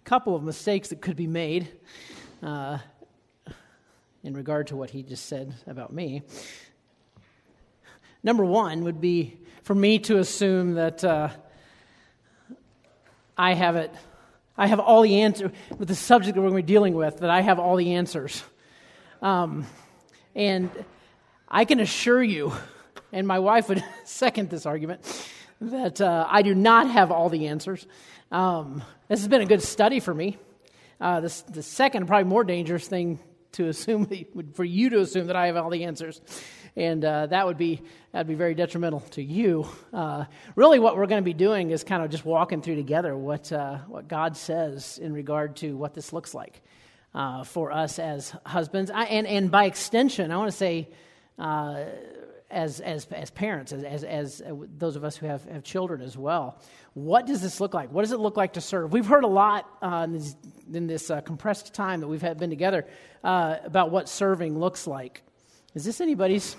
couple of mistakes that could be made in regard to what he just said about me. Number one would be for me to assume that I have all the answers with the subject that we're going to be dealing with, that I have all the answers. And I can assure you, and my wife would second this argument, that I do not have all the answers. This has been a good study for me. The second, probably more dangerous thing to assume, for you to assume that I have all the answers. And that'd be very detrimental to you. Really, what we're going to be doing is kind of just walking through together what God says in regard to what this looks like for us as husbands, and by extension, I want to say as parents, as those of us who have children as well. What does this look like? What does it look like to serve? We've heard a lot in this compressed time that we've been together about what serving looks like. Is this anybody's?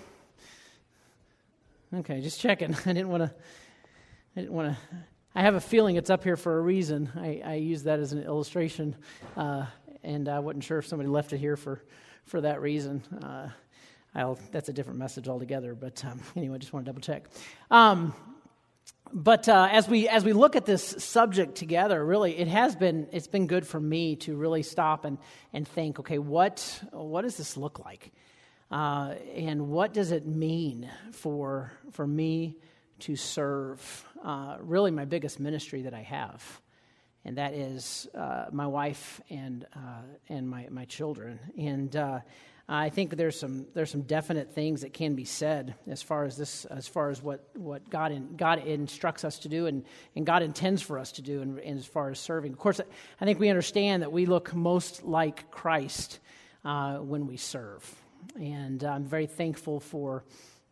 Okay, just checking. I didn't want to. I have a feeling it's up here for a reason. I use that as an illustration, and I wasn't sure if somebody left it here for that reason. That's a different message altogether. But anyway, I just want to double check. But as we look at this subject together, really, it's been good for me to really stop and think. Okay, what does this look like? And what does it mean for me to serve really my biggest ministry that I have, and that is my wife and my children. And I think there's some definite things that can be said as far as what God instructs us to do and God intends for us to do, and as far as serving. Of course, I think we understand that we look most like Christ when we serve. And I'm very thankful for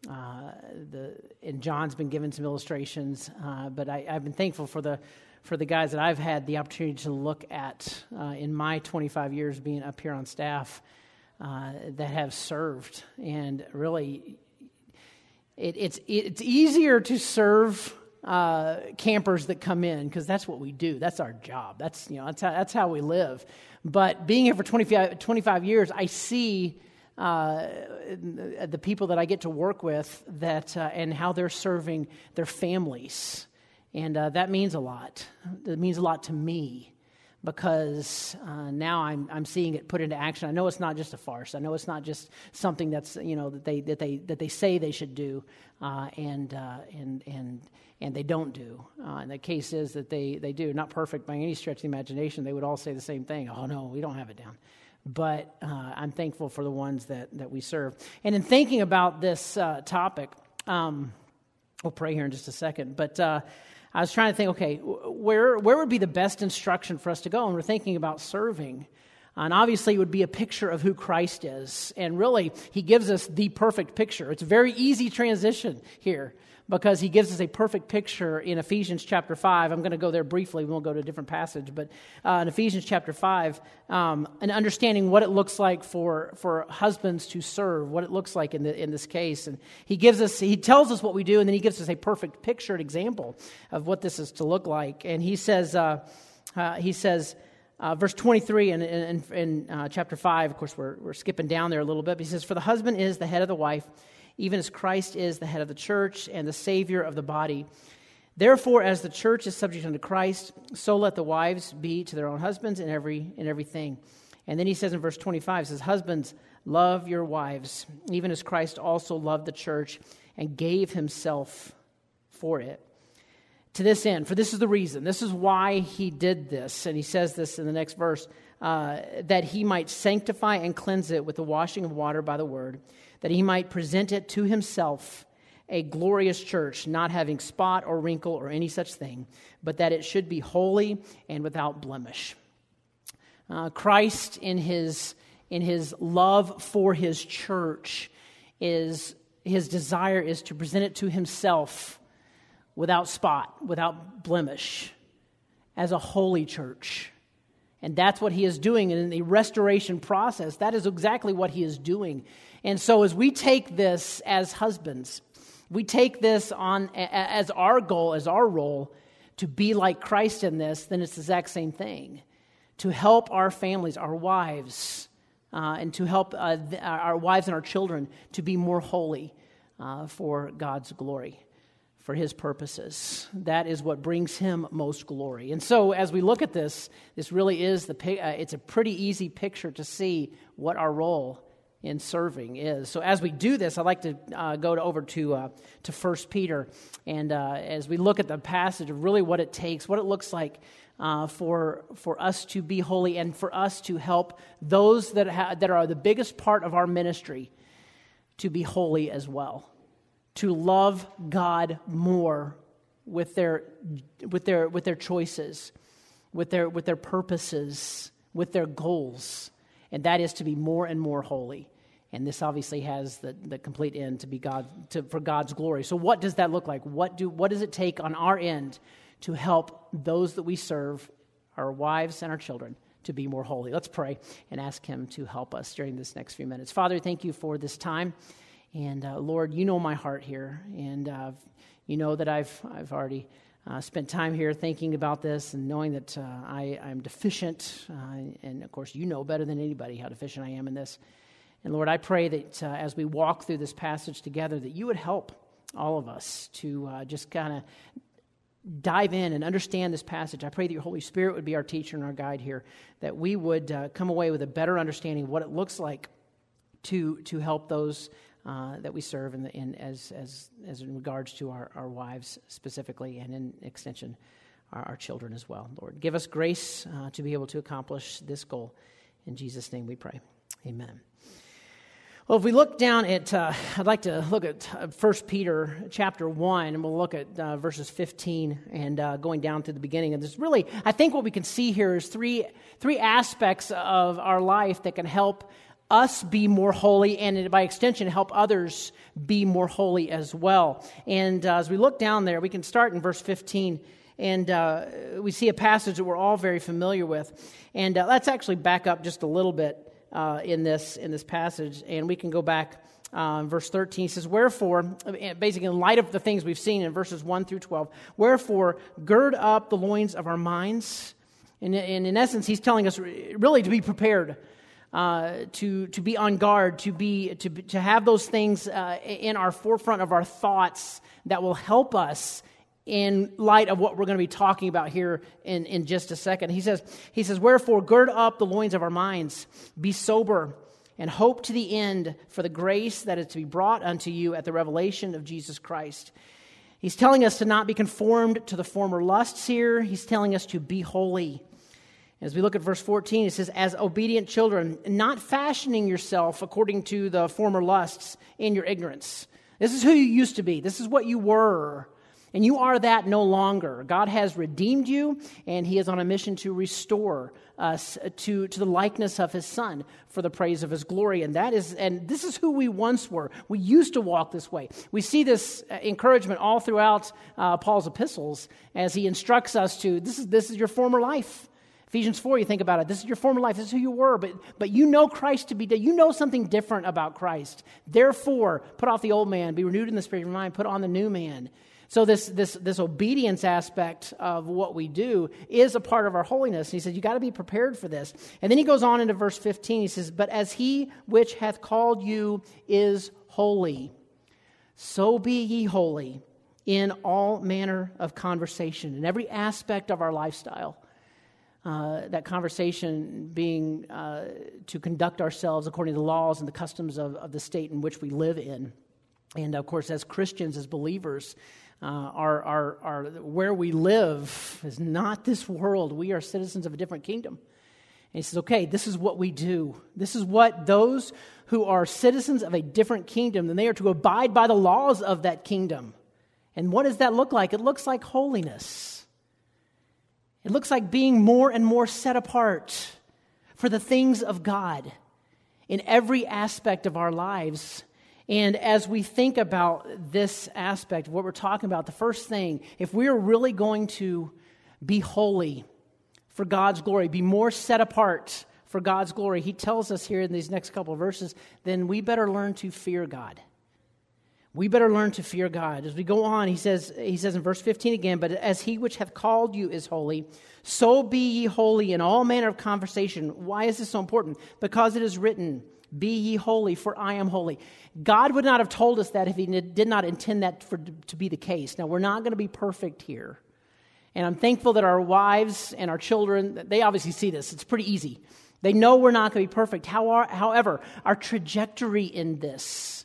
and John's been given some illustrations, but I've been thankful for the guys that I've had the opportunity to look at in my 25 years being up here on staff that have served. And really, it's easier to serve campers that come in, because that's what we do. That's our job. That's how we live. But being here for 25 years, I see the people that I get to work with and how they're serving their families. And that means a lot. It means a lot to me, because now I'm seeing it put into action. I know it's not just a farce. I know it's not just something that's that they say they should do, and they don't do. And the case is that they do. Not perfect by any stretch of the imagination. They would all say the same thing. Oh no, we don't have it down. But I'm thankful for the ones that we serve. And in thinking about this topic, we'll pray here in just a second, but I was trying to think, okay, where would be the best instruction for us to go? And we're thinking about serving. And obviously it would be a picture of who Christ is. And really, he gives us the perfect picture. It's a very easy transition here, because he gives us a perfect picture in Ephesians chapter 5. I'm going to go there briefly. We won't go to a different passage. But in Ephesians chapter 5, and understanding what it looks like for husbands to serve, what it looks like in this case. And he tells us what we do, and then he gives us a perfect picture, an example of what this is to look like. And he says, verse 23 in chapter 5, of course, we're skipping down there a little bit, but he says, "For the husband is the head of the wife, even as Christ is the head of the church and the Savior of the body. Therefore, as the church is subject unto Christ, so let the wives be to their own husbands in everything." And then he says in verse 25, he says, "Husbands, love your wives, even as Christ also loved the church and gave himself for it. To this end," for this is the reason, this is why he did this, and he says this in the next verse, "that he might sanctify and cleanse it with the washing of water by the word, that he might present it to himself a glorious church, not having spot or wrinkle or any such thing, but that it should be holy and without blemish." Christ, in his love for his church, his desire is to present it to himself without spot, without blemish, as a holy church. And that's what he is doing. And in the restoration process, that is exactly what he is doing. And so as we take this as husbands, we take this on as our goal, as our role, to be like Christ in this, then it's the exact same thing. to help our families, our wives, and to help our wives and our children to be more holy for God's glory, for His purposes. That is what brings Him most glory. And so as we look at this, this really is it's a pretty easy picture to see what our role in serving is. So as we do this, I'd like to go over to 1 Peter, and as we look at the passage of really what it takes, what it looks like for us to be holy and for us to help those that are the biggest part of our ministry to be holy as well, to love God more with their choices, with their purposes, with their goals, and that is to be more and more holy. And this obviously has the complete end to be for God's glory. So what does that look like? What does it take on our end to help those that we serve, our wives and our children, to be more holy? Let's pray and ask Him to help us during this next few minutes. Father, thank You for this time. And Lord, You know my heart here. And You know that I've already spent time here thinking about this and knowing that I'm deficient. And of course, You know better than anybody how deficient I am in this. And Lord, I pray that as we walk through this passage together, that You would help all of us to just kind of dive in and understand this passage. I pray that Your Holy Spirit would be our teacher and our guide here, that we would come away with a better understanding of what it looks like to help those that we serve as in regards to our wives specifically, and in extension our children as well. Lord, give us grace to be able to accomplish this goal. In Jesus' name we pray. Amen. Well, if we look down at, I'd like to look at 1 Peter chapter 1, and we'll look at verses 15 and going down to the beginning. And there's really, I think what we can see here is three aspects of our life that can help us be more holy, and by extension, help others be more holy as well. And as we look down there, we can start in verse 15, and we see a passage that we're all very familiar with. And let's actually back up just a little bit in this passage, and we can go back. Verse 13 says, "Wherefore," basically in light of the things we've seen in verses 1 through 12, "Wherefore, gird up the loins of our minds." And in essence, he's telling us really to be prepared, to be on guard, to have those things in our forefront of our thoughts that will help us in light of what we're going to be talking about here in just a second. He says, "Wherefore, gird up the loins of our minds, be sober, and hope to the end for the grace that is to be brought unto you at the revelation of Jesus Christ." He's telling us to not be conformed to the former lusts here. He's telling us to be holy. As we look at verse 14, it says, "As obedient children, not fashioning yourself according to the former lusts in your ignorance." This is who you used to be. This is what you were. And you are that no longer. God has redeemed you, and He is on a mission to restore us to the likeness of His Son for the praise of His glory. And this is who we once were. We used to walk this way. We see this encouragement all throughout Paul's epistles as he instructs us to, this is your former life. Ephesians 4, you think about it. This is your former life. This is who you were, but you know Christ to be dead. You know something different about Christ. Therefore, put off the old man, be renewed in the spirit of your mind, put on the new man. So this obedience aspect of what we do is a part of our holiness. And he says, you got to be prepared for this. And then he goes on into verse 15. He says, "But as He which hath called you is holy, so be ye holy in all manner of conversation," in every aspect of our lifestyle. That conversation being to conduct ourselves according to the laws and the customs of the state in which we live in. And of course, as Christians, as believers, our where we live is not this world. We are citizens of a different kingdom. And he says, okay, this is what we do. This is what those who are citizens of a different kingdom, then they are to abide by the laws of that kingdom. And what does that look like? It looks like holiness. It looks like being more and more set apart for the things of God in every aspect of our lives. And as we think about this aspect of what we're talking about, the first thing, if we're really going to be holy for God's glory, be more set apart for God's glory, he tells us here in these next couple of verses, then we better learn to fear God. We better learn to fear God. As we go on, he says in verse 15 again, but as he which hath called you is holy, so be ye holy in all manner of conversation. Why is this so important? Because it is written, be ye holy, for I am holy. God would not have told us that if he did not intend that to be the case. Now, we're not going to be perfect here. And I'm thankful that our wives and our children, they obviously see this. It's pretty easy. They know we're not going to be perfect. However, our trajectory in this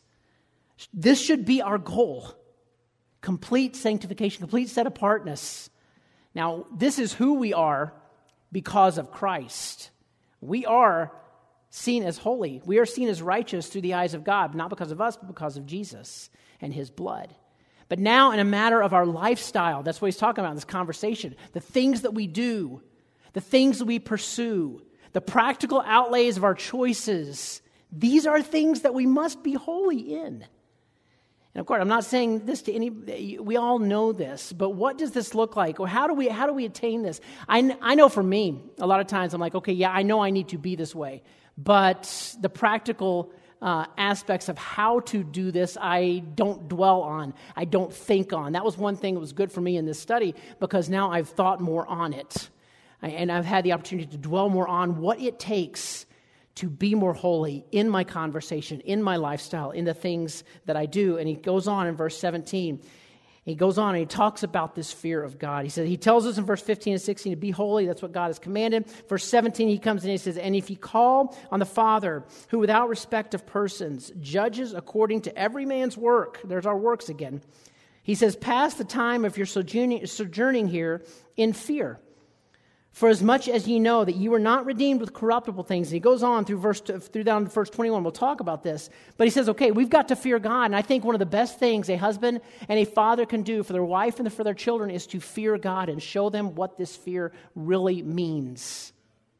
should be our goal. Complete sanctification, complete set-apartness. Now, this is who we are because of Christ. We are seen as holy. We are seen as righteous through the eyes of God, not because of us, but because of Jesus and his blood. But now in a matter of our lifestyle, that's what he's talking about in this conversation, the things that we do, the things that we pursue, the practical outlays of our choices, these are things that we must be holy in. And of course, I'm not saying this to any, we all know this, but what does this look like? Or how do we attain this? I know for me, a lot of times I'm like, okay, yeah, I know I need to be this way, but the practical aspects of how to do this, I don't dwell on, I don't think on. That was one thing that was good for me in this study, because now I've thought more on it. And I've had the opportunity to dwell more on what it takes to be more holy in my conversation, in my lifestyle, in the things that I do. And he goes on in verse 17. He goes on and he talks about this fear of God. He tells us in verse 15 and 16 to be holy. That's what God has commanded. Verse 17, he comes in and he says, and if you call on the Father, who without respect of persons judges according to every man's work. There's our works again. He says, pass the time of your sojourning here in fear. For as much as ye know that you were not redeemed with corruptible things. And he goes on through down to verse 21. We'll talk about this. But he says, okay, we've got to fear God. And I think one of the best things a husband and a father can do for their wife and for their children is to fear God and show them what this fear really means.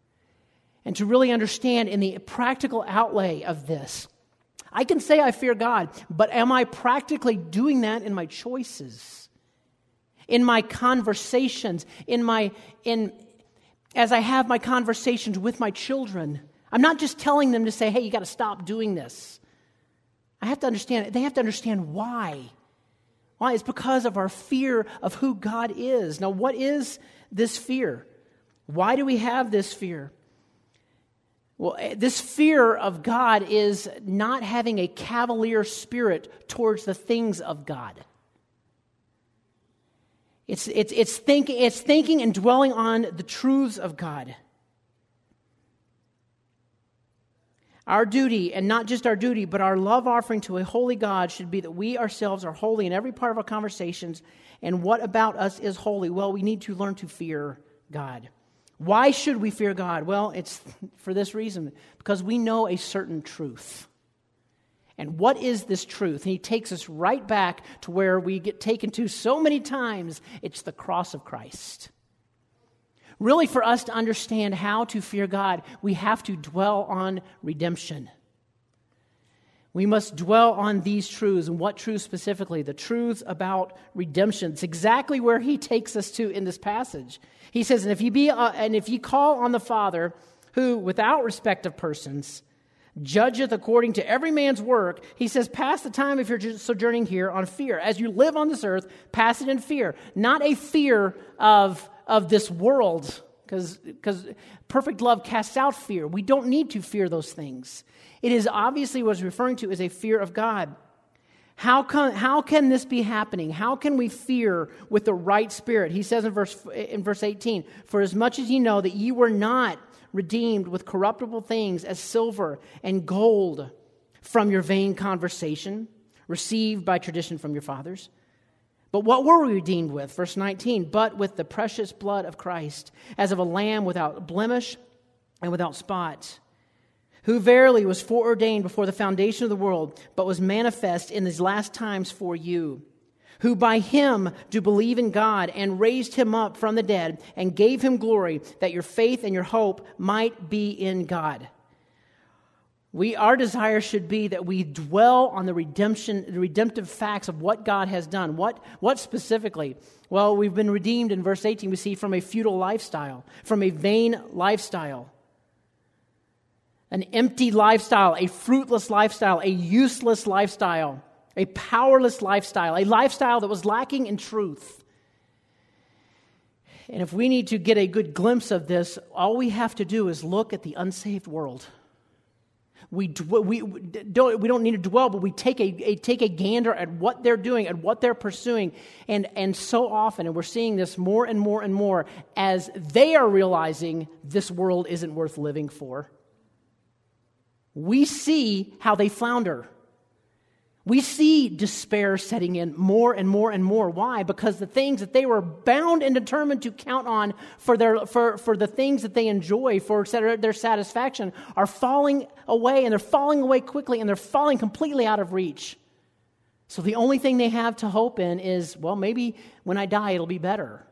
And to really understand in the practical outlay of this. I can say I fear God, but am I practically doing that in my choices? In my conversations, as I have my conversations with my children? I'm not just telling them to say, hey, you got to stop doing this. They have to understand why. Why? It's because of our fear of who God is. Now, what is this fear? Why do we have this fear? Well, this fear of God is not having a cavalier spirit towards the things of God. It's thinking and dwelling on the truths of God. Our duty, and not just our duty, but our love offering to a holy God should be that we ourselves are holy in every part of our conversations. And what about us is holy? Well, we need to learn to fear God. Why should we fear God? Well, it's for this reason, because we know a certain truth. And what is this truth? And he takes us right back to where we get taken to so many times. It's the cross of Christ. Really, for us to understand how to fear God, we have to dwell on redemption. We must dwell on these truths. And what truths specifically? The truths about redemption. It's exactly where he takes us to in this passage. He says, and if ye call on the Father, who without respect of persons judgeth according to every man's work, he says, pass the time if you're sojourning here on fear. As you live on this earth, pass it in fear. Not a fear of this world, because perfect love casts out fear. We don't need to fear those things. It is obviously what it's referring to as a fear of God. How can this be happening? How can we fear with the right spirit? He says in verse 18, for as much as ye know that ye were not redeemed with corruptible things as silver and gold from your vain conversation, received by tradition from your fathers. But what were we redeemed with? Verse 19, but with the precious blood of Christ, as of a lamb without blemish and without spot, who verily was foreordained before the foundation of the world, but was manifest in these last times for you, who by him do believe in God, and raised him up from the dead, and gave him glory, that your faith and your hope might be in God. Our desire should be that we dwell on the redemptive facts of what God has done. What specifically? Well, we've been redeemed in verse 18, we see, from a futile lifestyle, from a vain lifestyle, an empty lifestyle, a fruitless lifestyle, a useless lifestyle. a powerless lifestyle, a lifestyle that was lacking in truth. And if we need to get a good glimpse of this, all we have to do is look at the unsaved world. We don't need to dwell, but we take a gander at what they're doing, at what they're pursuing. And so often, and we're seeing this more and more and more, as they are realizing this world isn't worth living for, we see how they flounder. We see despair setting in more and more and more. Why? Because the things that they were bound and determined to count on for the things that they enjoy, for their satisfaction, are falling away, and they're falling away quickly, and they're falling completely out of reach. So the only thing they have to hope in is, well, maybe when I die it'll be better.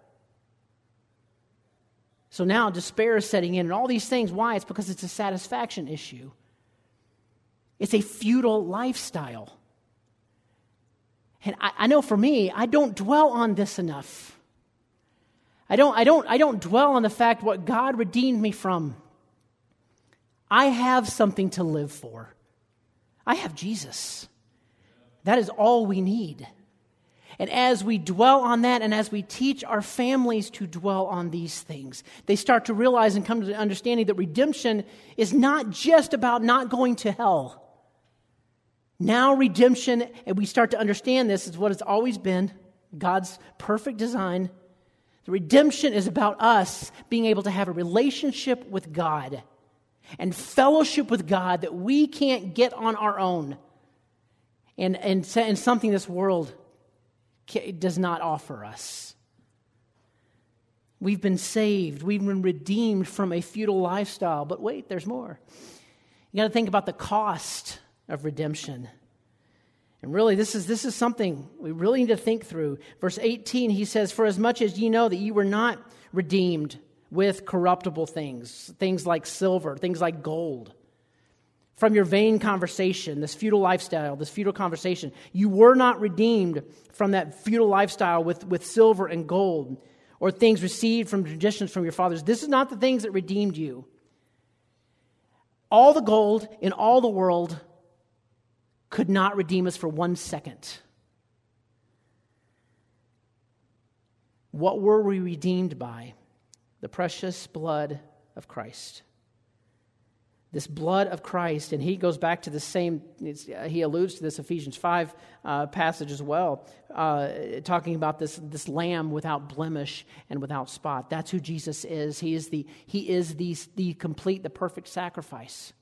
So now despair is setting in, and all these things. Why? It's because it's a satisfaction issue. It's a futile lifestyle. And I know for me, I don't dwell on this enough. I don't dwell on the fact what God redeemed me from. I have something to live for. I have Jesus. That is all we need. And as we dwell on that, and as we teach our families to dwell on these things, they start to realize and come to the understanding that redemption is not just about not going to hell. Now redemption, and we start to understand this, is what it's always been, God's perfect design. The redemption is about us being able to have a relationship with God and fellowship with God that we can't get on our own, and something this world does not offer us. We've been saved. We've been redeemed from a futile lifestyle. But wait, there's more. You got to think about the cost of redemption. And really, this is something we really need to think through. Verse 18, he says, "For as much as ye know that ye were not redeemed with corruptible things like silver, things like gold, from your vain conversation," this futile lifestyle, this futile conversation. You were not redeemed from that futile lifestyle with silver and gold, or things received from traditions from your fathers. This is not the things that redeemed you. All the gold in all the world could not redeem us for 1 second. What were we redeemed by? The precious blood of Christ. This blood of Christ, and he goes back to the same, he alludes to this Ephesians 5 passage as well, talking about this lamb without blemish and without spot. That's who Jesus is. He is the complete, the perfect sacrifice.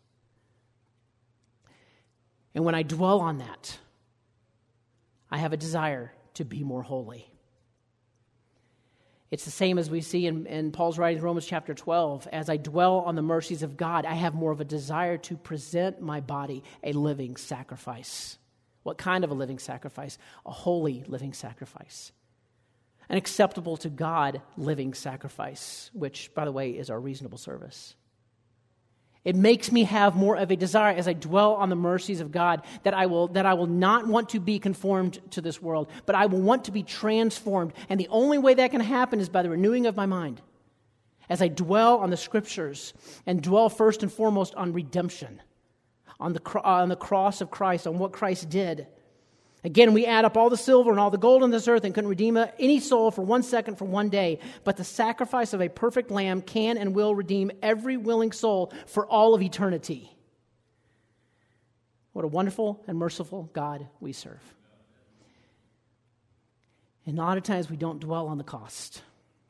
And when I dwell on that, I have a desire to be more holy. It's the same as we see in Paul's writing in Romans chapter 12. As I dwell on the mercies of God, I have more of a desire to present my body a living sacrifice. What kind of a living sacrifice? A holy living sacrifice. An acceptable to God living sacrifice, which, by the way, is our reasonable service. It makes me have more of a desire as I dwell on the mercies of God that I will not want to be conformed to this world, but I will want to be transformed. And the only way that can happen is by the renewing of my mind. As I dwell on the Scriptures and dwell first and foremost on redemption, on the cross of Christ, on what Christ did. Again, we add up all the silver and all the gold on this earth and couldn't redeem any soul for 1 second, for 1 day. But the sacrifice of a perfect lamb can and will redeem every willing soul for all of eternity. What a wonderful and merciful God we serve. And a lot of times we don't dwell on the cost.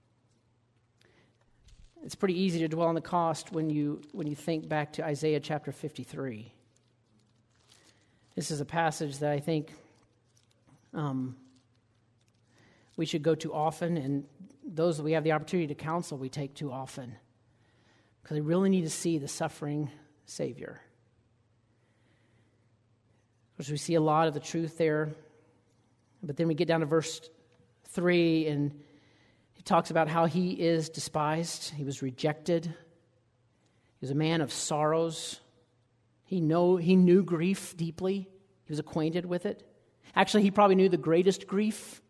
It's pretty easy to dwell on the cost when you think back to Isaiah chapter 53. This is a passage that I think we should go to often, and those that we have the opportunity to counsel, we take too often, because we really need to see the suffering Savior. Because we see a lot of the truth there, but then we get down to verse 3, and he talks about how he is despised, he was rejected, he was a man of sorrows, he knew grief deeply, he was acquainted with it. Actually, he probably knew the greatest grief,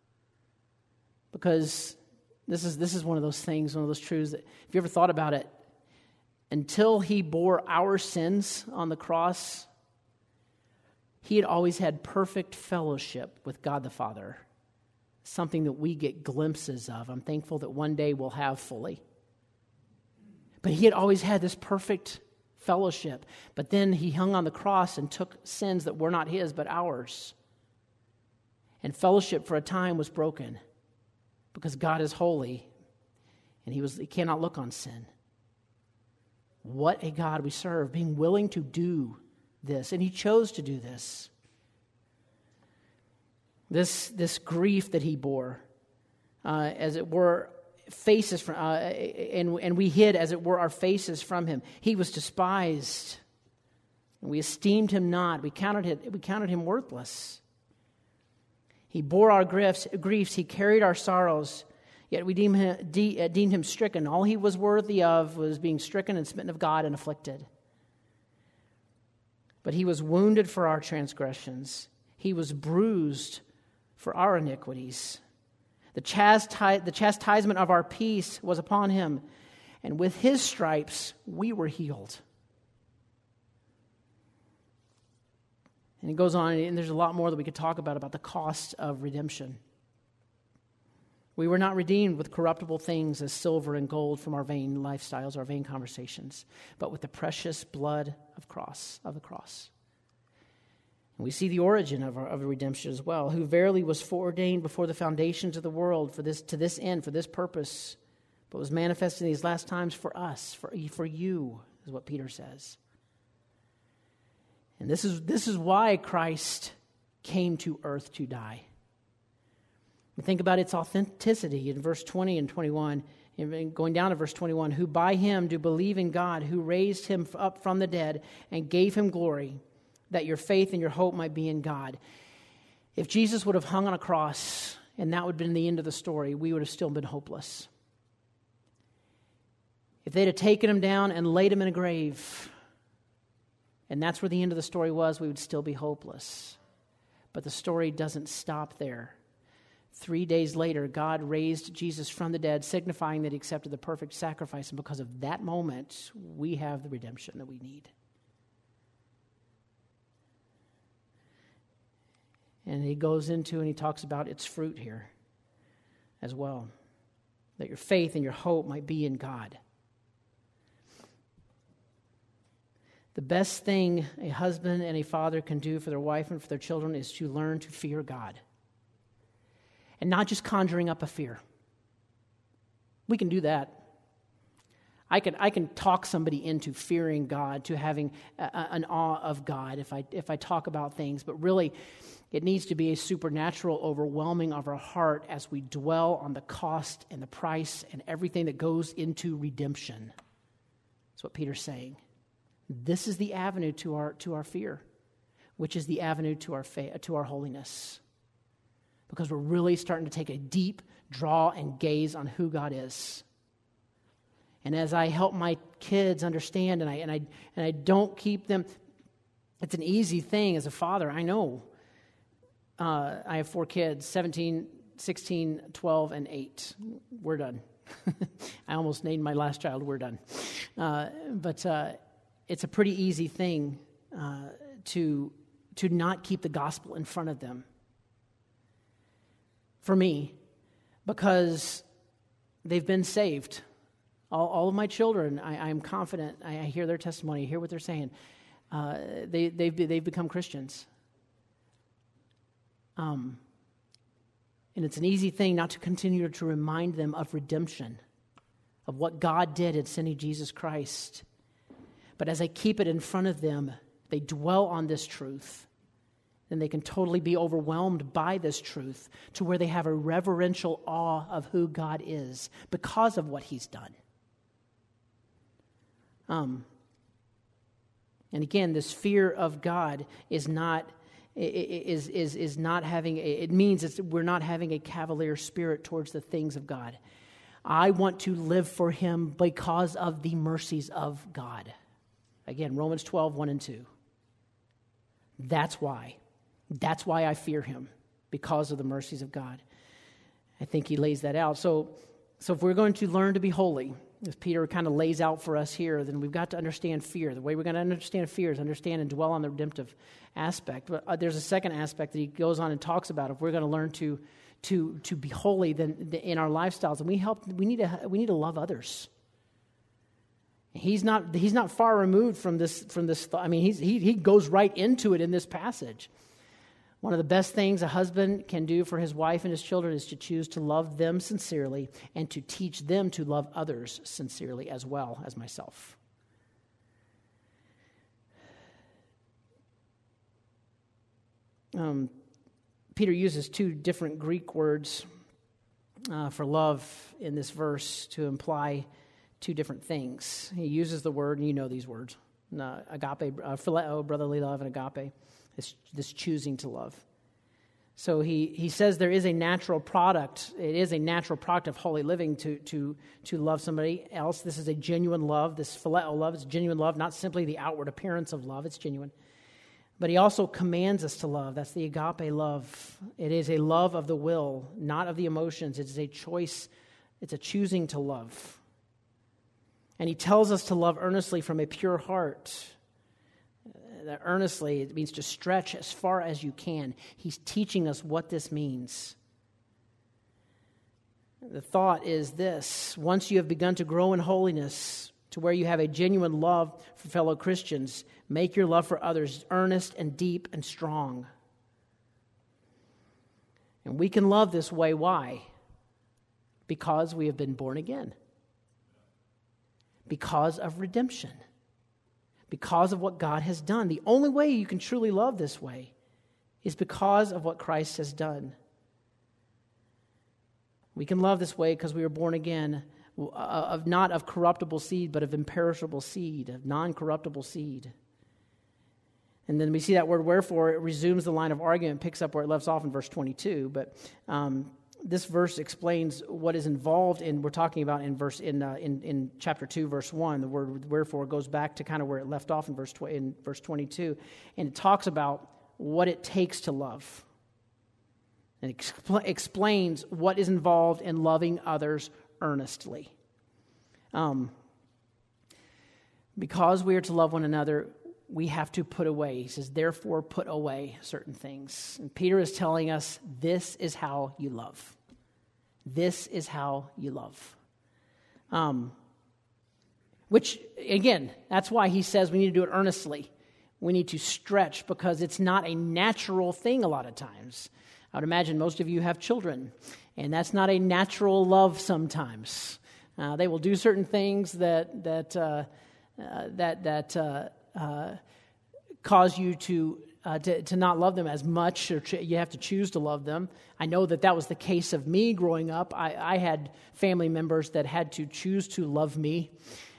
because this is one of those things, one of those truths that, if you ever thought about it, until he bore our sins on the cross, He had always had perfect fellowship with God the Father, something that we get glimpses of. I'm thankful that one day we'll have fully. But he had always had this perfect fellowship. But then he hung on the cross and took sins that were not his, but ours. And fellowship for a time was broken because God is holy and he cannot look on sin. What a God we serve, being willing to do this. And he chose to do this. This grief that he bore, as it were, faces from, and we hid, as it were, our faces from him. He was despised, and we esteemed him not. We counted him worthless. He bore our griefs. He carried our sorrows. Yet we deemed him stricken. All he was worthy of was being stricken and smitten of God and afflicted. But he was wounded for our transgressions. He was bruised for our iniquities. The chastisement of our peace was upon him, and with his stripes we were healed. And he goes on, and there's a lot more that we could talk about the cost of redemption. We were not redeemed with corruptible things as silver and gold from our vain lifestyles, our vain conversations, but with the precious blood of the cross. And we see the origin of redemption as well, who verily was foreordained before the foundations of the world to this end, for this purpose, but was manifested in these last times for us, for you, is what Peter says. And this is why Christ came to earth to die. Think about its authenticity in verse 20 and 21, and going down to verse 21, who by him do believe in God, who raised him up from the dead and gave him glory, that your faith and your hope might be in God. If Jesus would have hung on a cross and that would have been the end of the story, we would have still been hopeless. If they'd have taken him down and laid him in a grave, and that's where the end of the story was, we would still be hopeless. But the story doesn't stop there. 3 days later, God raised Jesus from the dead, signifying that he accepted the perfect sacrifice. And because of that moment, we have the redemption that we need. And he goes into and he talks about its fruit here as well. That your faith and your hope might be in God. The best thing a husband and a father can do for their wife and for their children is to learn to fear God. And not just conjuring up a fear. We can do that. I can talk somebody into fearing God, to having an awe of God if I talk about things. But really, it needs to be a supernatural overwhelming of our heart as we dwell on the cost and the price and everything that goes into redemption. That's what Peter's saying. This is the avenue to our fear, which is the avenue to our holiness. Because we're really starting to take a deep draw and gaze on who God is. And as I help my kids understand, and I don't keep them, it's an easy thing as a father. I know. I have 4 kids, 17, 16, 12, and 8. We're done. I almost named my last child, we're done. But it's a pretty easy thing to not keep the gospel in front of them. For me, because they've been saved. All of my children, I'm confident, I hear their testimony, I hear what they're saying. They've become Christians. And it's an easy thing not to continue to remind them of redemption, of what God did in sending Jesus Christ. But as I keep it in front of them, they dwell on this truth. Then they can totally be overwhelmed by this truth to where they have a reverential awe of who God is because of what he's done. And again, this fear of God is not having. It means we're not having a cavalier spirit towards the things of God. I want to live for him because of the mercies of God. Again, Romans 12, 1 and 2. That's why. That's why I fear him, because of the mercies of God. I think he lays that out. So if we're going to learn to be holy, as Peter kind of lays out for us here, then we've got to understand fear. The way we're going to understand fear is understand and dwell on the redemptive aspect. But there's a second aspect that he goes on and talks about. If we're going to learn to be holy then in our lifestyles, and we need to love others. He's not far removed from this thought. I mean, he goes right into it in this passage. One of the best things a husband can do for his wife and his children is to choose to love them sincerely and to teach them to love others sincerely as well as myself. Peter uses two different Greek words for love in this verse to imply two different things. He uses the word, and you know these words, agape, phileo, brotherly love, and agape. This choosing to love. So he says there is a natural product. It is a natural product of holy living to love somebody else. This is a genuine love. This phileo love is genuine love, not simply the outward appearance of love. It's genuine. But he also commands us to love. That's the agape love. It is a love of the will, not of the emotions. It is a choice. It's a choosing to love. And he tells us to love earnestly from a pure heart. That earnestly, it means to stretch as far as you can. He's teaching us what this means. The thought is this: once you have begun to grow in holiness to where you have a genuine love for fellow Christians, make your love for others earnest and deep and strong. And we can love this way. Why? Because we have been born again. Because of redemption. Because of what God has done. The only way you can truly love this way is because of what Christ has done. We can love this way because we were born again, of not of corruptible seed, but of imperishable seed, of non-corruptible seed. And then we see that word wherefore, it resumes the line of argument, picks up where it left off in verse 22. But this verse explains what is involved in, we're talking about in chapter 2, verse 1. The word wherefore goes back to kind of where it left off in verse 22. And it talks about what it takes to love. And explains what is involved in loving others earnestly. Because we are to love one another, we have to put away. He says, therefore, put away certain things. And Peter is telling us, this is how you love. This is how you love. Which, again, that's why he says we need to do it earnestly. We need to stretch because it's not a natural thing a lot of times. I would imagine most of you have children, and that's not a natural love sometimes. They will do certain things that cause you to not love them as much, or you have to choose to love them. I know that was the case of me growing up. I had family members that had to choose to love me.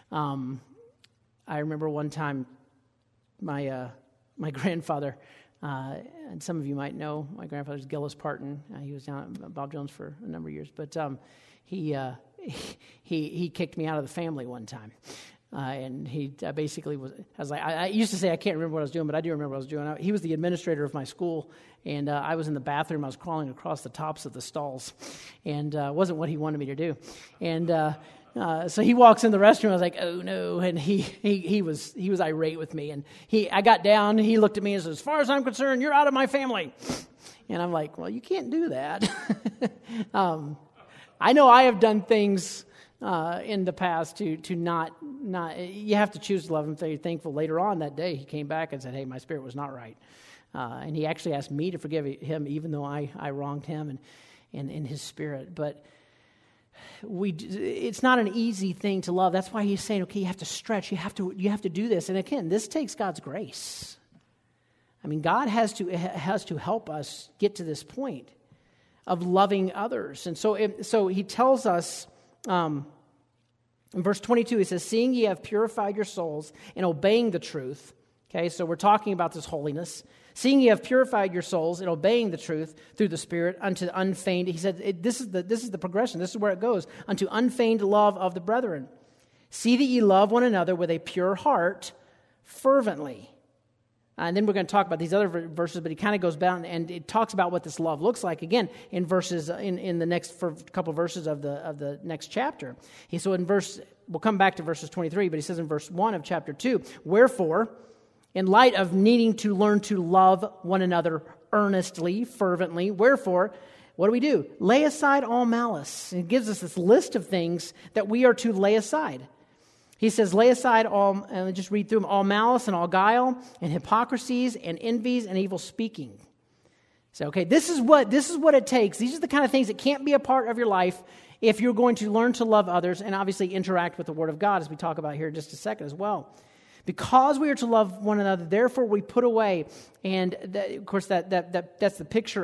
I remember one time my grandfather, and some of you might know, my grandfather's Gillis Parton. He was down at Bob Jones for a number of years, but he kicked me out of the family one time. And he basically I used to say I can't remember what I was doing, but I do remember what I was doing. He was the administrator of my school, and I was in the bathroom. I was crawling across the tops of the stalls, and it wasn't what he wanted me to do. And so he walks in the restroom. I was like, oh no! And he was irate with me. And I got down. He looked at me and said, as far as I'm concerned, you're out of my family. And I'm like, well, you can't do that. I know I have done things in the past to not you have to choose to love him. Very thankful. Later on that day, he came back and said, hey, my spirit was not right. And he actually asked me to forgive him, even though I wronged him and in his spirit. But it's not an easy thing to love. That's why he's saying, okay, you have to stretch. You have to do this. And again, this takes God's grace. I mean, God has to help us get to this point of loving others. And so he tells us, in verse 22, he says, seeing ye have purified your souls in obeying the truth. Okay, so we're talking about this holiness. Seeing ye have purified your souls in obeying the truth through the Spirit unto unfeigned. He said, this is the progression. This is where it goes. Unto unfeigned love of the brethren. See that ye love one another with a pure heart fervently. And then we're going to talk about these other verses, but he kind of goes down and it talks about what this love looks like again in verses in the next couple verses of the next chapter. We'll come back to verses 23, but he says in verse 1 of chapter 2, "Wherefore, in light of needing to learn to love one another earnestly, fervently, wherefore, what do? Lay aside all malice." And it gives us this list of things that we are to lay aside. He says, lay aside all, and just read through them, all malice and all guile and hypocrisies and envies and evil speaking. So, okay, this is what it takes. These are the kind of things that can't be a part of your life if you're going to learn to love others and obviously interact with the Word of God, as we talk about here in just a second as well. Because we are to love one another, therefore we put away, and of course that's the picture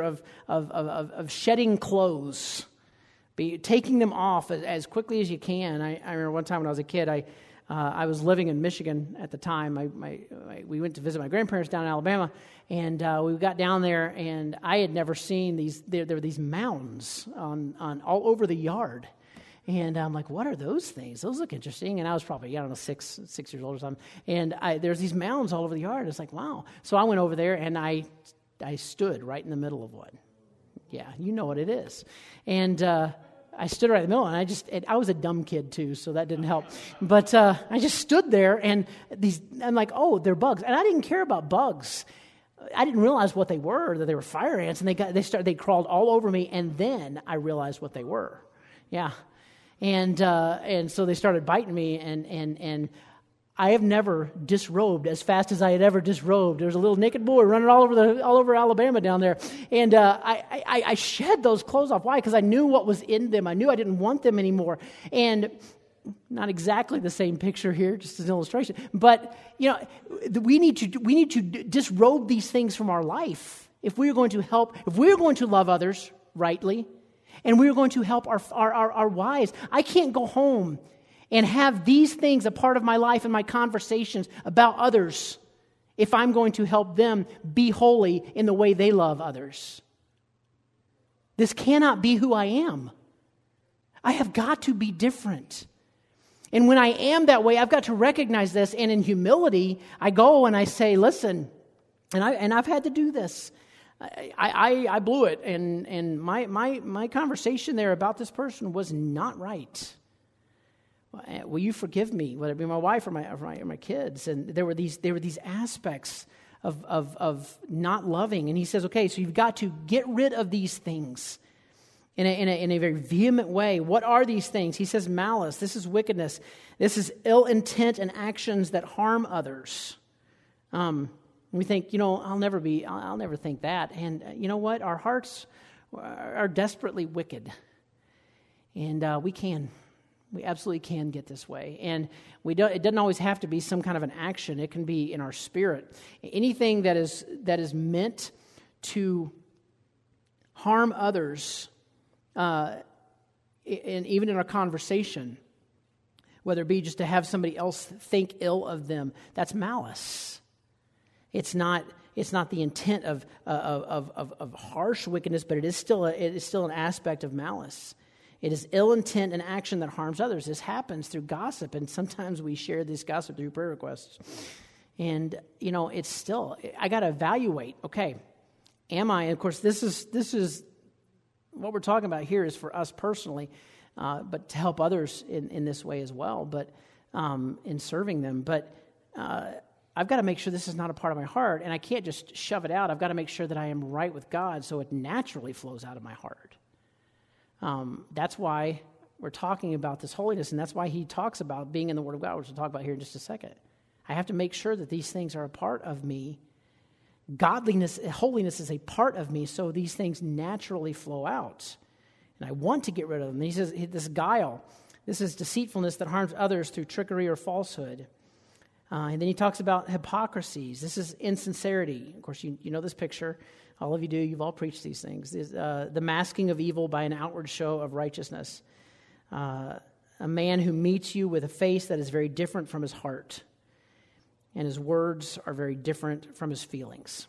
of shedding clothes, taking them off as quickly as you can. I remember one time when I was a kid, I was living in Michigan at the time. We went to visit my grandparents down in Alabama, and we got down there, and I had never seen these. There were these mounds on all over the yard, and I'm like, "What are those things? Those look interesting." And I was probably 6 years old or something, and there's these mounds all over the yard. It's like, wow. So I went over there, and I stood right in the middle of one. Yeah, you know what it is, and. I stood right in the middle, and I was a dumb kid too, so that didn't help. But I just stood there, and I'm like, oh, they're bugs. And I didn't care about bugs. I didn't realize what they were, that they were fire ants, and they crawled all over me, and then I realized what they were. Yeah. And so they started biting me, and I have never disrobed as fast as I had ever disrobed. There was a little naked boy running all over Alabama down there, and I shed those clothes off. Why? Because I knew what was in them. I knew I didn't want them anymore. And not exactly the same picture here, just as an illustration. But we need to disrobe these things from our life if we are going to help. If we are going to love others rightly, and we are going to help our wives. I can't go home and have these things a part of my life and my conversations about others if I'm going to help them be holy in the way they love others. This cannot be who I am. I have got to be different. And when I am that way, I've got to recognize this, and in humility, I go and I say, listen, and I've had to do this. I blew it, and my conversation there about this person was not right. Will you forgive me, whether it be my wife or my kids? And there were these aspects of not loving. And he says, okay, so you've got to get rid of these things in a very vehement way. What are these things? He says malice. This is wickedness. This is ill intent and actions that harm others. We think, I'll never think that. And you know what? Our hearts are desperately wicked, and we absolutely can get this way. And it doesn't always have to be some kind of an action. It can be in our spirit. Anything that is meant to harm others, and even in our conversation, whether it be just to have somebody else think ill of them, that's malice. It's not the intent of harsh wickedness, but it is still an aspect of malice. It is ill intent and action that harms others. This happens through gossip, and sometimes we share this gossip through prayer requests. And, it's still, I got to evaluate, okay, am I, and of course, this is what we're talking about here is for us personally, but to help others in this way as well, but in serving them. But I've got to make sure this is not a part of my heart, and I can't just shove it out. I've got to make sure that I am right with God so it naturally flows out of my heart. That's why we're talking about this holiness, and that's why he talks about being in the Word of God, which we'll talk about here in just a second. I have to make sure that these things are a part of me. Godliness, holiness is a part of me, so these things naturally flow out. And I want to get rid of them. And he says, this guile, this is deceitfulness that harms others through trickery or falsehood. And then he talks about hypocrisies. This is insincerity. Of course, you know this picture. All of you do. You've all preached these things. The masking of evil by an outward show of righteousness. A man who meets you with a face that is very different from his heart. And his words are very different from his feelings.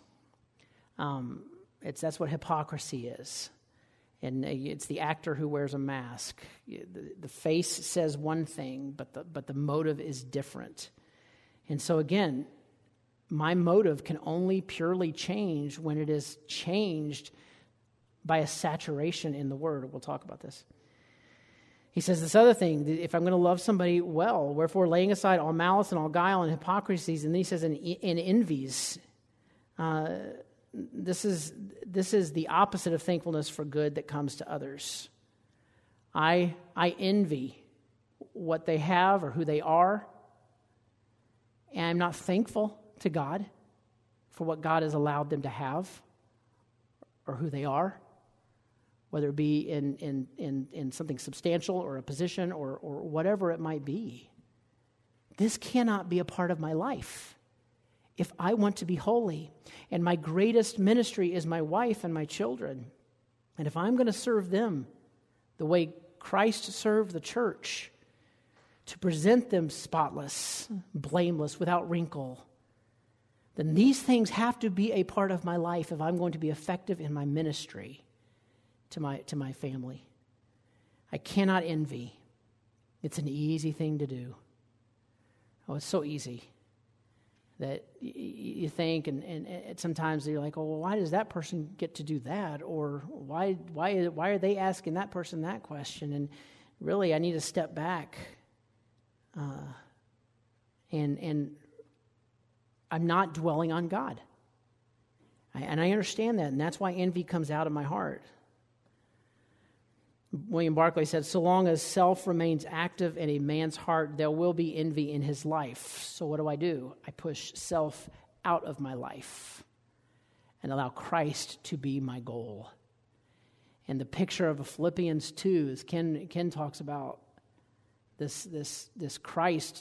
That's what hypocrisy is. And it's the actor who wears a mask. The face says one thing, but the motive is different. And so again, my motive can only purely change when it is changed by a saturation in the Word. We'll talk about this. He says this other thing, if I'm going to love somebody well, wherefore laying aside all malice and all guile and hypocrisies, and then he says in envies, this is the opposite of thankfulness for good that comes to others. I envy what they have or who they are, and I'm not thankful to God for what God has allowed them to have or who they are, whether it be in something substantial or a position or whatever it might be. This cannot be a part of my life if I want to be holy. And my greatest ministry is my wife and my children. And if I'm going to serve them the way Christ served the church, to present them spotless, blameless, without wrinkle, then these things have to be a part of my life if I'm going to be effective in my ministry to my family. I cannot envy. It's an easy thing to do. Oh, it's so easy that you think, and sometimes you're like, oh, well, why does that person get to do that? Or why are they asking that person that question? And really, I need to step back. And I'm not dwelling on God. And I understand that, and that's why envy comes out of my heart. William Barclay said, so long as self remains active in a man's heart, there will be envy in his life. So what do? I push self out of my life and allow Christ to be my goal. And the picture of Philippians 2, as Ken talks about, this Christ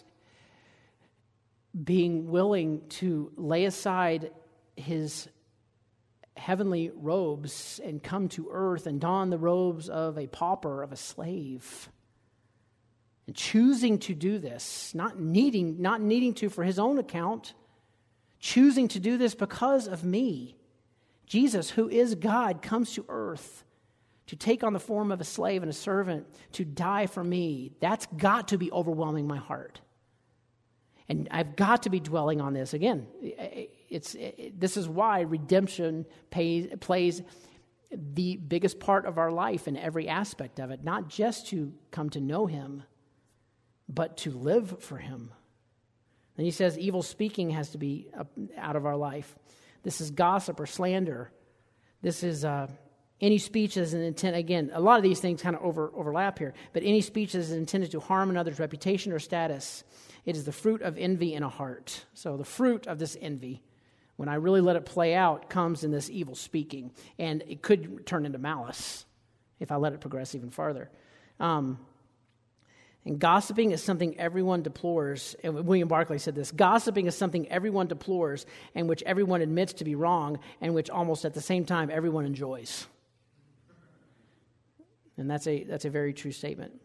being willing to lay aside his heavenly robes and come to earth and don the robes of a pauper, of a slave. And choosing to do this, not needing to for his own account, choosing to do this because of me. Jesus, who is God, comes to earth to take on the form of a slave and a servant, to die for me. That's got to be overwhelming my heart. And I've got to be dwelling on this. Again, this is why redemption plays the biggest part of our life in every aspect of it, not just to come to know him, but to live for him. And he says evil speaking has to be out of our life. This is gossip or slander. This is any speech as an intent. Again, a lot of these things kind of overlap here, but any speech that is intended to harm another's reputation or status. It is the fruit of envy in a heart. So the fruit of this envy, when I really let it play out, comes in this evil speaking. And it could turn into malice if I let it progress even farther. And gossiping is something everyone deplores. And William Barclay said this: gossiping is something everyone deplores and which everyone admits to be wrong and which almost at the same time everyone enjoys. And that's a very true statement.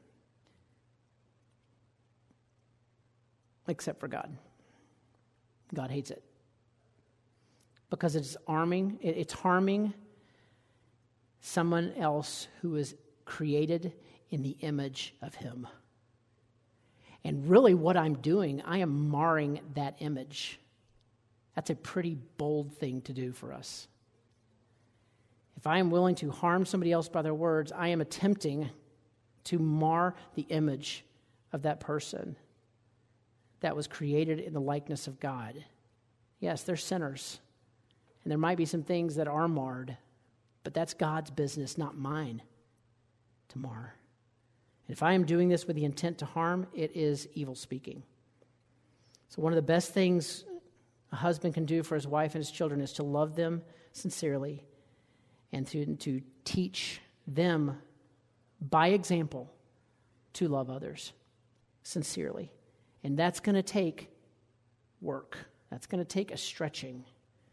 Except for God. God hates it. Because it's harming someone else who is created in the image of him. And really what I'm doing, I am marring that image. That's a pretty bold thing to do for us. If I am willing to harm somebody else by their words, I am attempting to mar the image of that person that was created in the likeness of God. Yes, they're sinners, and there might be some things that are marred, but that's God's business, not mine to mar. And if I am doing this with the intent to harm, it is evil speaking. So one of the best things a husband can do for his wife and his children is to love them sincerely and to teach them by example to love others sincerely. And that's going to take work. That's going to take a stretching.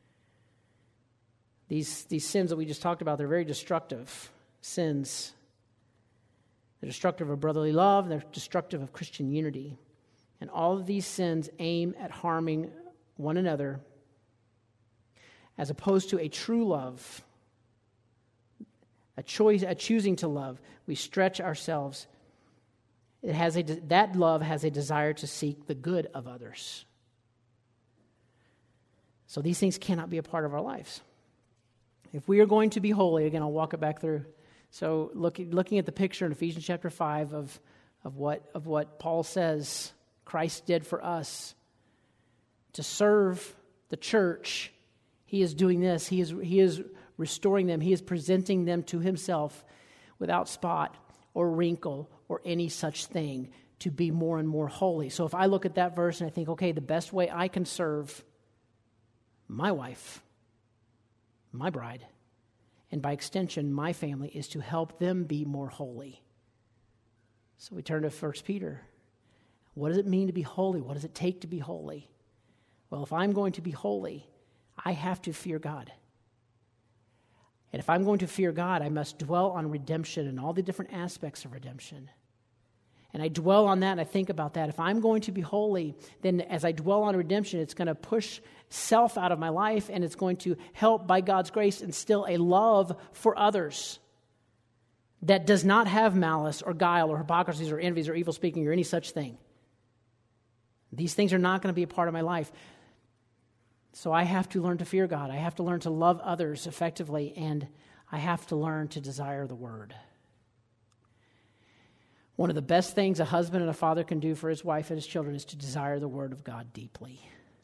These sins that we just talked about, they're very destructive sins. They're destructive of brotherly love. They're destructive of Christian unity. And all of these sins aim at harming one another as opposed to a true love, a choosing to love. We stretch ourselves. That love has a desire to seek the good of others. So these things cannot be a part of our lives. If we are going to be holy, again, I'll walk it back through. So looking at the picture in Ephesians chapter 5 of what Paul says Christ did for us to serve the church, he is doing this. He is restoring them. He is presenting them to himself without spot or wrinkle or any such thing, to be more and more holy. So if I look at that verse and I think, okay, the best way I can serve my wife, my bride, and by extension, my family, is to help them be more holy. So we turn to 1 Peter. What does it mean to be holy? What does it take to be holy? Well, if I'm going to be holy, I have to fear God. And if I'm going to fear God, I must dwell on redemption and all the different aspects of redemption. And I dwell on that and I think about that. If I'm going to be holy, then as I dwell on redemption, it's going to push self out of my life, and it's going to help, by God's grace, instill a love for others that does not have malice or guile or hypocrisies or envies or evil speaking or any such thing. These things are not going to be a part of my life. So I have to learn to fear God. I have to learn to love others effectively, and I have to learn to desire the Word. One of the best things a husband and a father can do for his wife and his children is to desire the Word of God deeply.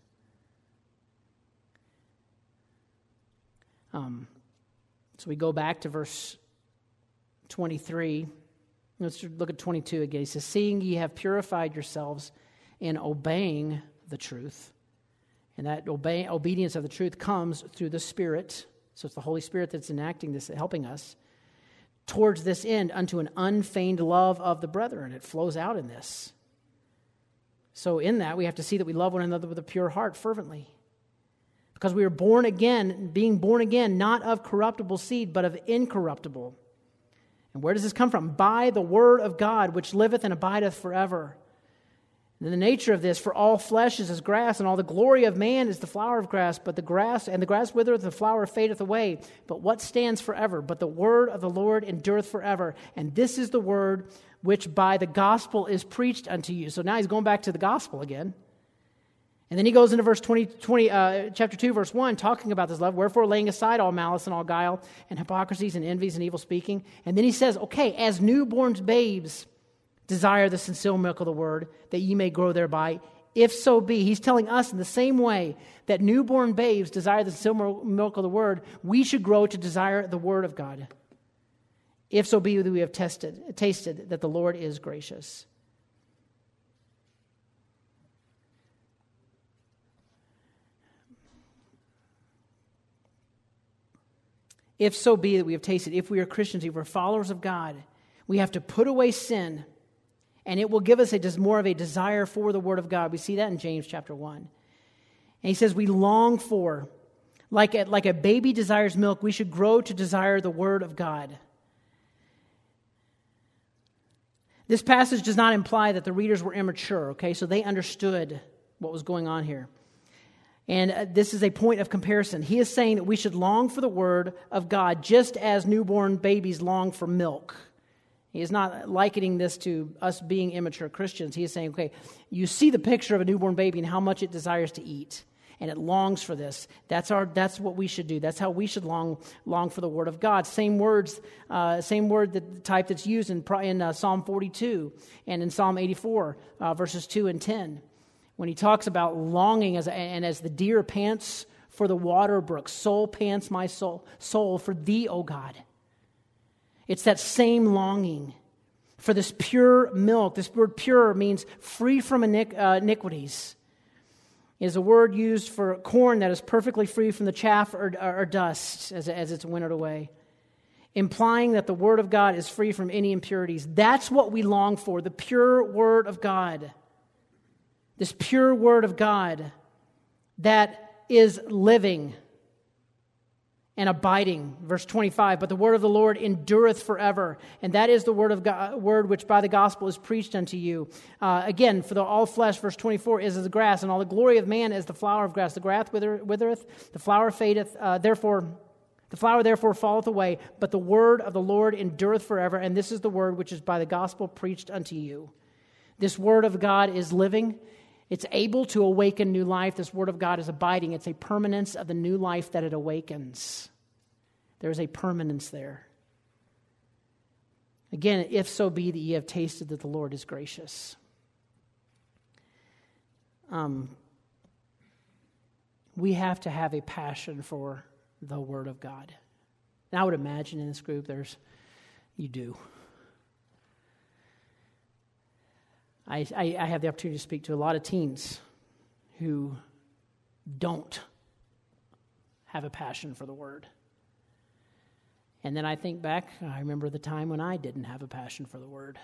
So we go back to verse 23. Let's look at 22 again. He says, "Seeing ye have purified yourselves in obeying the truth." And that obedience of the truth comes through the Spirit. So it's the Holy Spirit that's enacting this, helping us. Towards this end, unto an unfeigned love of the brethren. It flows out in this. So in that, we have to see that we love one another with a pure heart, fervently. Because we are born again, being born again, not of corruptible seed, but of incorruptible. And where does this come from? By the word of God, which liveth and abideth forever. And the nature of this, for all flesh is as grass, and all the glory of man is the flower of grass, but the grass withereth, the flower fadeth away. But what stands forever? But the word of the Lord endureth forever. And this is the word which by the gospel is preached unto you. So now he's going back to the gospel again. And then he goes into verse 20, chapter 2, verse 1, talking about this love. Wherefore, laying aside all malice and all guile and hypocrisies and envies and evil speaking. And then he says, okay, as newborn babes, desire the sincere milk of the word, that ye may grow thereby, if so be. He's telling us in the same way that newborn babes desire the sincere milk of the word, we should grow to desire the word of God. If so be that we have tasted that the Lord is gracious. If so be that we have tasted, if we are Christians, if we're followers of God, we have to put away sin, and it will give us more of a desire for the Word of God. We see that in James chapter 1. And he says we long for, like a baby desires milk, we should grow to desire the Word of God. This passage does not imply that the readers were immature, okay? So they understood what was going on here. And this is a point of comparison. He is saying that we should long for the Word of God just as newborn babies long for milk. He is not likening this to us being immature Christians. He is saying, okay, you see the picture of a newborn baby and how much it desires to eat, and it longs for this. That's what we should do. That's how we should long for the Word of God. Same word the type that's used in Psalm 42 and in Psalm 84, verses 2 and 10. When he talks about longing as the deer pants for the water brook, so pants my soul for thee, O God. It's that same longing for this pure milk. This word pure means free from iniquities. It is a word used for corn that is perfectly free from the chaff or dust as it's winnowed away, implying that the Word of God is free from any impurities. That's what we long for, the pure Word of God. This pure Word of God that is living and abiding. Verse 25, but the word of the Lord endureth forever. And that is the word of God, word which by the gospel is preached unto you. Again, for all flesh, verse 24, is as the grass, and all the glory of man is the flower of grass. The grass withereth, the flower fadeth, the flower therefore falleth away, but the word of the Lord endureth forever. And this is the word which is by the gospel preached unto you. This word of God is living. It's able to awaken new life. This Word of God is abiding. It's a permanence of the new life that it awakens. There is a permanence there. Again, if so be that ye have tasted that the Lord is gracious. We have to have a passion for the Word of God. And I would imagine in this group you do. I have the opportunity to speak to a lot of teens who don't have a passion for the Word. And then I think back, I remember the time when I didn't have a passion for the Word.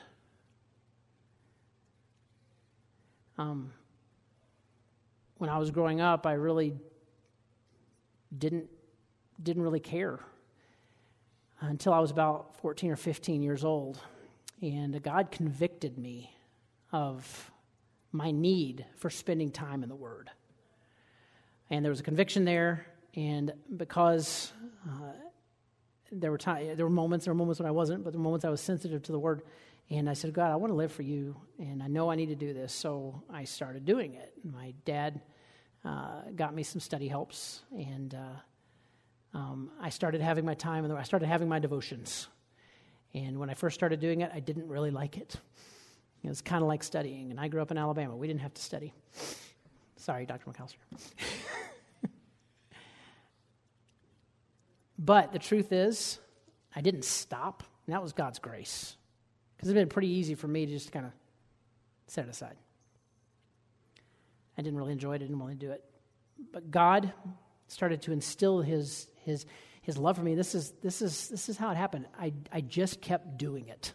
When I was growing up, I really didn't really care until I was about 14 or 15 years old. And God convicted me of my need for spending time in the Word. And there was a conviction there, and because there were moments when I wasn't, but there were moments I was sensitive to the Word, and I said, God, I want to live for you, and I know I need to do this, so I started doing it. My dad got me some study helps, and I started having my time, and I started having my devotions. And when I first started doing it, I didn't really like it. It was kind of like studying, and I grew up in Alabama. We didn't have to study. Sorry, Dr. McAllister. But the truth is, I didn't stop, and that was God's grace. Because it's been pretty easy for me to just kind of set it aside. I didn't really enjoy it, I didn't want to do it. But God started to instill His love for me. This is how it happened. I just kept doing it.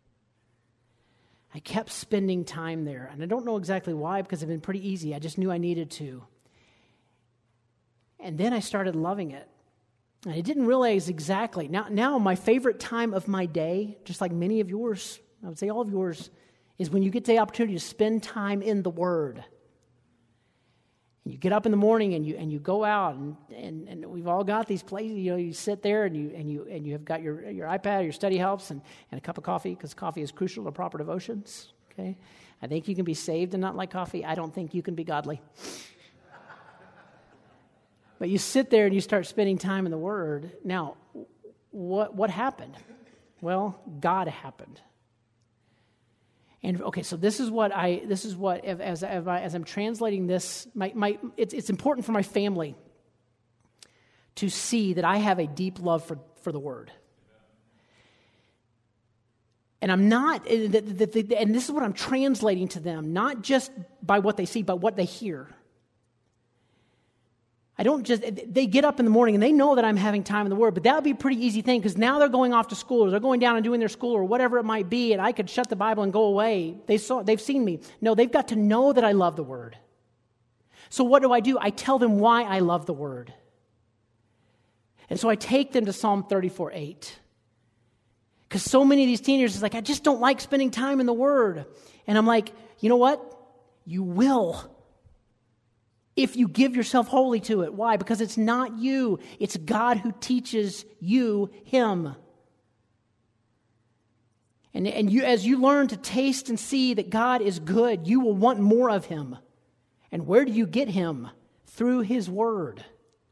I kept spending time there. And I don't know exactly why, because it's been pretty easy. I just knew I needed to. And then I started loving it. And I didn't realize exactly. Now my favorite time of my day, just like many of yours, I would say all of yours, is when you get the opportunity to spend time in the Word. And you get up in the morning and you go out and we've all got these places. You sit there and you have got your iPad, your study helps, and a cup of coffee, because coffee is crucial to proper devotions. Okay, I think you can be saved and not like coffee. I don't think you can be godly. But you sit there and you start spending time in the Word. Now, what happened? Well, God happened. And okay, so this is what as I'm translating this, it's important for my family to see that I have a deep love for the Word. And I'm not, and this is what I'm translating to them, not just by what they see, but what they hear. They get up in the morning and they know that I'm having time in the Word, but that would be a pretty easy thing, because now they're going off to school, or they're going down and doing their school, or whatever it might be, and I could shut the Bible and go away. They've seen me. No, they've got to know that I love the Word. So what do? I tell them why I love the Word. And so I take them to Psalm 34:8. Because so many of these teenagers is like, I just don't like spending time in the Word. And I'm like, you know what? You will. If you give yourself wholly to it. Why? Because it's not you. It's God who teaches you Him. And you, as you learn to taste and see that God is good, you will want more of Him. And where do you get Him? Through His Word.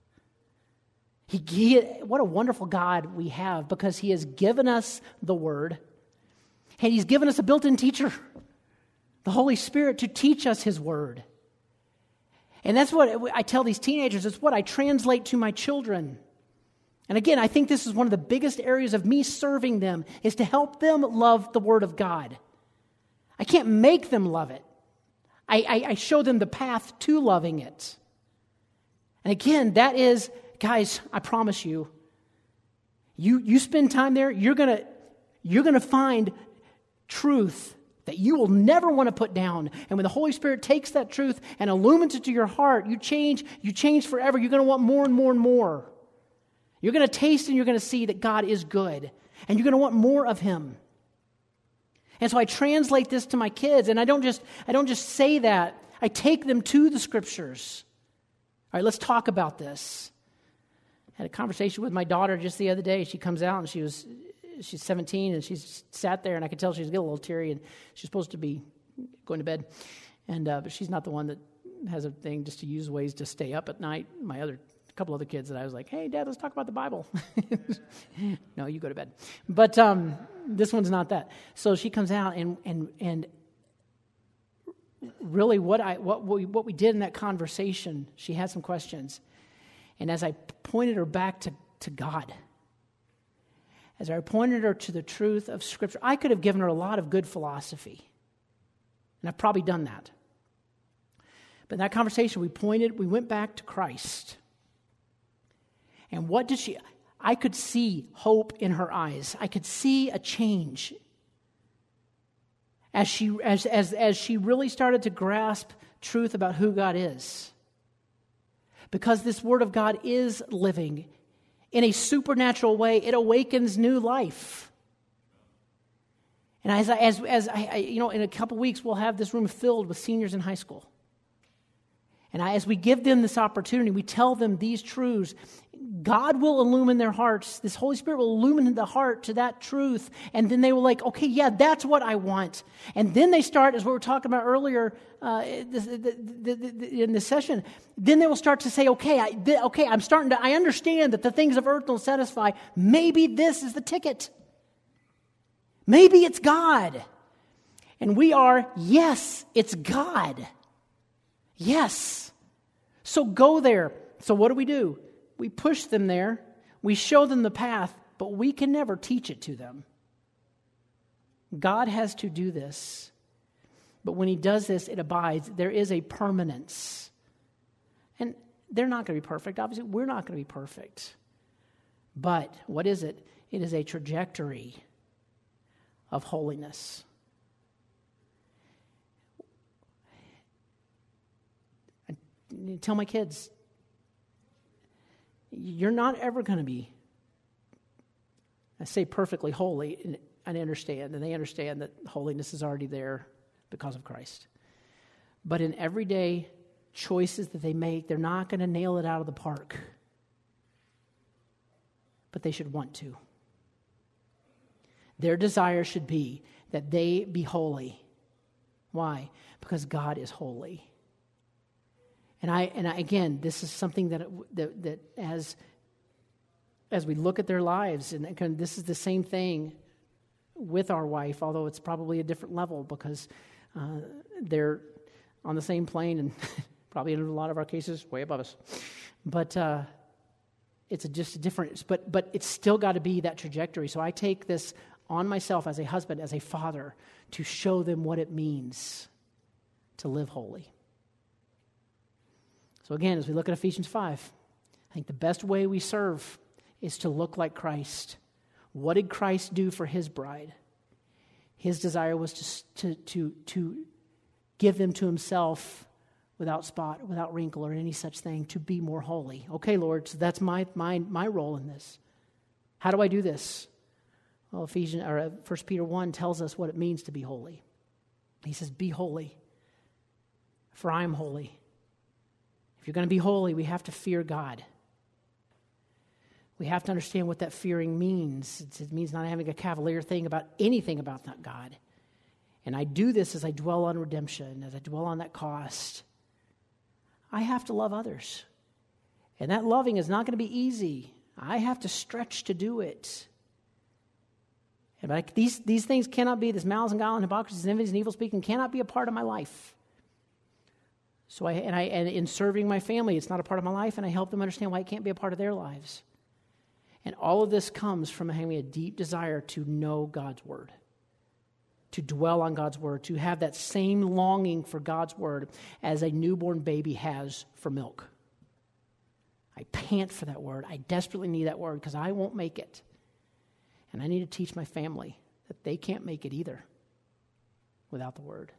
What a wonderful God we have, because He has given us the Word, and He's given us a built-in teacher, the Holy Spirit, to teach us His Word. And that's what I tell these teenagers. It's what I translate to my children. And again, I think this is one of the biggest areas of me serving them, is to help them love the Word of God. I can't make them love it. I show them the path to loving it. And again, that is, guys, I promise you, you spend time there, you're gonna find truth that you will never want to put down. And when the Holy Spirit takes that truth and illumines it to your heart, you change forever. You're going to want more and more and more. You're going to taste and you're going to see that God is good. And you're going to want more of Him. And so I translate this to my kids, and I don't just say that. I take them to the Scriptures. All right, let's talk about this. I had a conversation with my daughter just the other day. She comes out and she's 17, and she's sat there, and I could tell she was getting a little teary, and she's supposed to be going to bed. But she's not the one that has a thing just to use ways to stay up at night. Couple other kids that I was like, hey, Dad, let's talk about the Bible. No, you go to bed. But this one's not that. So she comes out, and really what we did in that conversation, she had some questions. And as I pointed her back to God, as I pointed her to the truth of Scripture, I could have given her a lot of good philosophy. And I've probably done that. But in that conversation, we went back to Christ. And what did I could see hope in her eyes. I could see a change as she really started to grasp truth about who God is. Because this Word of God is living in a supernatural way. It awakens new life. And as I in a couple weeks, we'll have this room filled with seniors in high school. And as we give them this opportunity, we tell them these truths, God will illumine their hearts. This Holy Spirit will illumine the heart to that truth. And then they will okay, yeah, that's what I want. And then they start, as we were talking about earlier in this session, then they will start to say, I understand that the things of earth don't satisfy. Maybe this is the ticket. Maybe it's God. And we are, yes, it's God. Yes. So go there. So what do? We push them there. We show them the path, but we can never teach it to them. God has to do this. But when He does this, it abides. There is a permanence. And they're not going to be perfect. Obviously, we're not going to be perfect. But what is it? It is a trajectory of holiness. Tell my kids, you're not ever going to be, I say perfectly holy, and I understand, and they understand that holiness is already there because of Christ. But in everyday choices that they make, they're not going to nail it out of the park. But they should want to. Their desire should be that they be holy. Why? Because God is holy. And I again, this is something that as we look at their lives, and this is the same thing with our wife, although it's probably a different level because they're on the same plane and probably in a lot of our cases way above us. But it's just a difference. But it's still got to be that trajectory. So I take this on myself as a husband, as a father, to show them what it means to live holy. So again, as we look at Ephesians 5, I think the best way we serve is to look like Christ. What did Christ do for His bride? His desire was to give them to Himself without spot, without wrinkle, or any such thing, to be more holy. Okay, Lord, so that's my role in this. How do I do this? Well, 1 Peter 1 tells us what it means to be holy. He says, be holy, for I am holy. If you're going to be holy, we have to fear God. We have to understand what that fearing means. It means not having a cavalier thing about anything about that God. And I do this as I dwell on redemption, as I dwell on that cost. I have to love others. And that loving is not going to be easy. I have to stretch to do it. And these things cannot be, this malice and guile and hypocrisy and envy and evil speaking cannot be a part of my life. So and in serving my family, it's not a part of my life, and I help them understand why it can't be a part of their lives. And all of this comes from having a deep desire to know God's Word, to dwell on God's Word, to have that same longing for God's Word as a newborn baby has for milk. I pant for that Word. I desperately need that Word because I won't make it. And I need to teach my family that they can't make it either without the Word.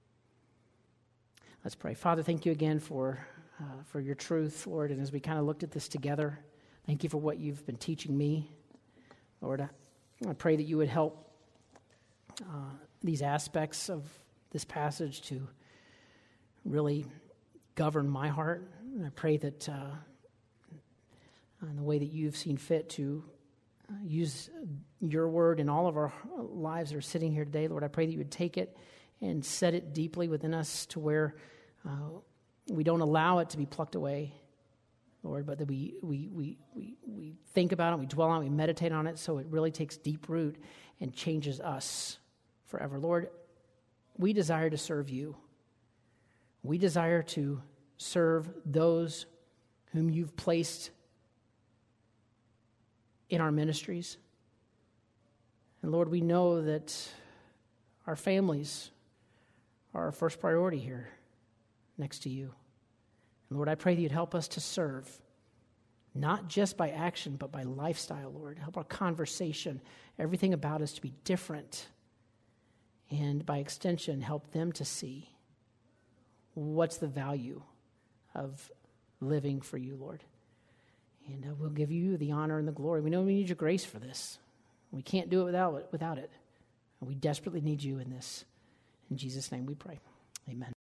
Let's pray. Father, thank you again for your truth, Lord. And as we kind of looked at this together, thank you for what you've been teaching me. Lord, I pray that you would help these aspects of this passage to really govern my heart. And I pray that in the way that you've seen fit to use your word in all of our lives that are sitting here today, Lord, I pray that you would take it and set it deeply within us to where we don't allow it to be plucked away, Lord, but that we think about it, we dwell on it, we meditate on it, so it really takes deep root and changes us forever. Lord, we desire to serve you. We desire to serve those whom you've placed in our ministries. And Lord, we know that our families are our first priority here next to you. And Lord, I pray that you'd help us to serve, not just by action, but by lifestyle, Lord. Help our conversation, everything about us to be different. And by extension, help them to see what's the value of living for you, Lord. And we'll give you the honor and the glory. We know we need your grace for this. We can't do it without it. And we desperately need you in this. In Jesus' name we pray. Amen.